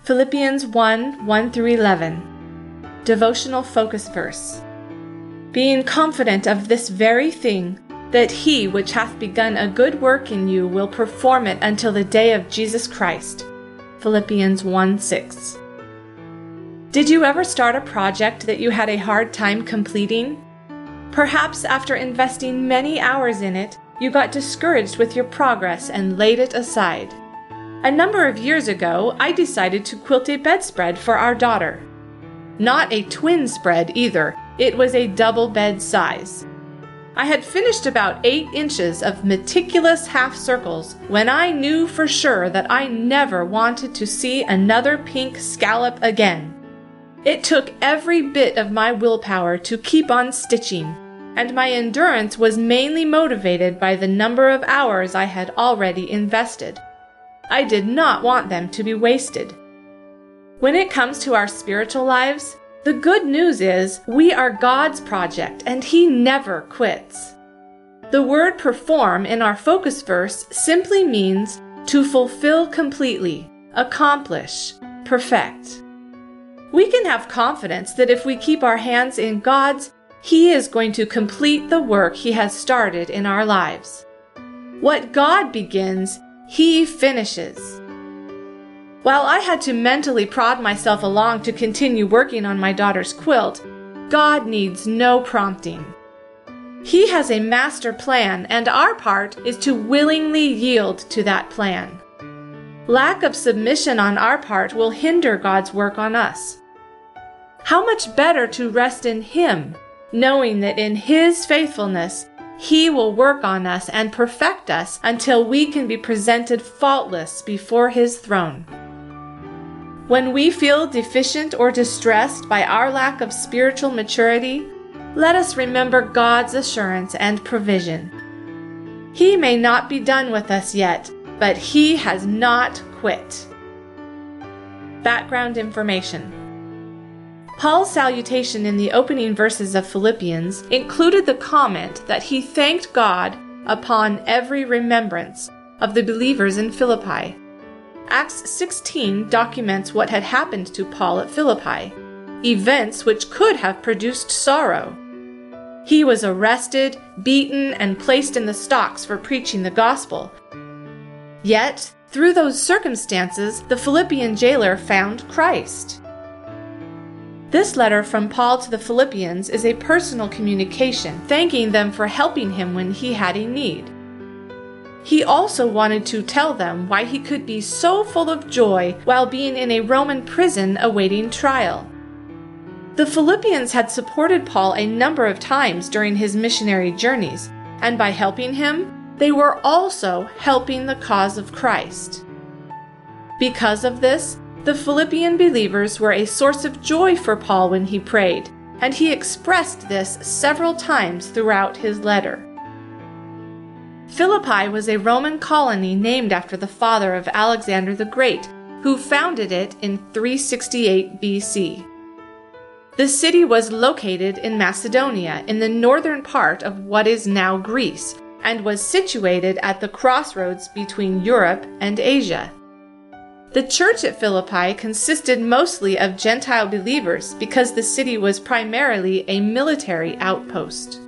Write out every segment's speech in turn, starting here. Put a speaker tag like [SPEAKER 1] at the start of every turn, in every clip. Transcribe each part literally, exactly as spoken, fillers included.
[SPEAKER 1] Philippians one, one through eleven. Devotional focus verse. Being confident of this very thing, that he which hath begun a good work in you will perform it until the day of Jesus Christ. Philippians one, six. Did you ever start a project that you had a hard time completing? Perhaps after investing many hours in it, you got discouraged with your progress and laid it aside. A number of years ago, I decided to quilt a bedspread for our daughter. Not a twin spread either, it was a double bed size. I had finished about eight inches of meticulous half circles when I knew for sure that I never wanted to see another pink scallop again. It took every bit of my willpower to keep on stitching, and my endurance was mainly motivated by the number of hours I had already invested. I did not want them to be wasted. When it comes to our spiritual lives, the good news is we are God's project and He never quits. The word perform in our focus verse simply means to fulfill completely, accomplish, perfect. We can have confidence that if we keep our hands in God's, He is going to complete the work He has started in our lives. What God begins, He finishes. While I had to mentally prod myself along to continue working on my daughter's quilt, God needs no prompting. He has a master plan, and our part is to willingly yield to that plan. Lack of submission on our part will hinder God's work on us. How much better to rest in Him, knowing that in His faithfulness, He will work on us and perfect us until we can be presented faultless before His throne. When we feel deficient or distressed by our lack of spiritual maturity, let us remember God's assurance and provision. He may not be done with us yet, but He has not quit. Background information. Paul's salutation in the opening verses of Philippians included the comment that he thanked God upon every remembrance of the believers in Philippi. Acts sixteen documents what had happened to Paul at Philippi, events which could have produced sorrow. He was arrested, beaten, and placed in the stocks for preaching the gospel. Yet, through those circumstances, the Philippian jailer found Christ. This letter from Paul to the Philippians is a personal communication, thanking them for helping him when he had a need. He also wanted to tell them why he could be so full of joy while being in a Roman prison awaiting trial. The Philippians had supported Paul a number of times during his missionary journeys, and by helping him, they were also helping the cause of Christ. Because of this, the Philippian believers were a source of joy for Paul when he prayed, and he expressed this several times throughout his letter. Philippi was a Roman colony named after the father of Alexander the Great, who founded it in three sixty-eight B C. The city was located in Macedonia in the northern part of what is now Greece, and was situated at the crossroads between Europe and Asia. The church at Philippi consisted mostly of Gentile believers because the city was primarily a military outpost.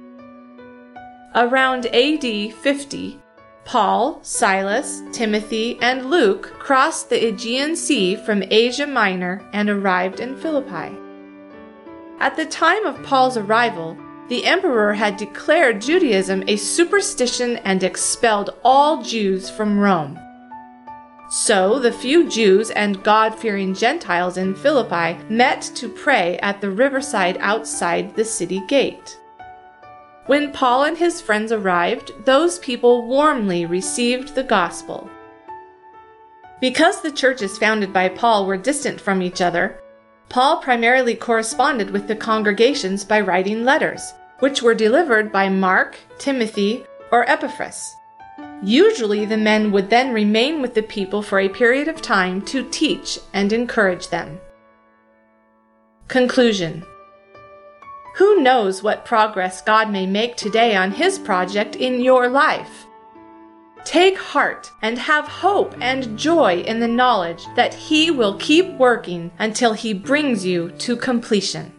[SPEAKER 1] Around A D fifty, Paul, Silas, Timothy, and Luke crossed the Aegean Sea from Asia Minor and arrived in Philippi. At the time of Paul's arrival, the emperor had declared Judaism a superstition and expelled all Jews from Rome. So the few Jews and God-fearing Gentiles in Philippi met to pray at the riverside outside the city gate. When Paul and his friends arrived, those people warmly received the gospel. Because the churches founded by Paul were distant from each other, Paul primarily corresponded with the congregations by writing letters, which were delivered by Mark, Timothy, or Epaphras. Usually the men would then remain with the people for a period of time to teach and encourage them. Conclusion. Who knows what progress God may make today on His project in your life? Take heart and have hope and joy in the knowledge that He will keep working until He brings you to completion.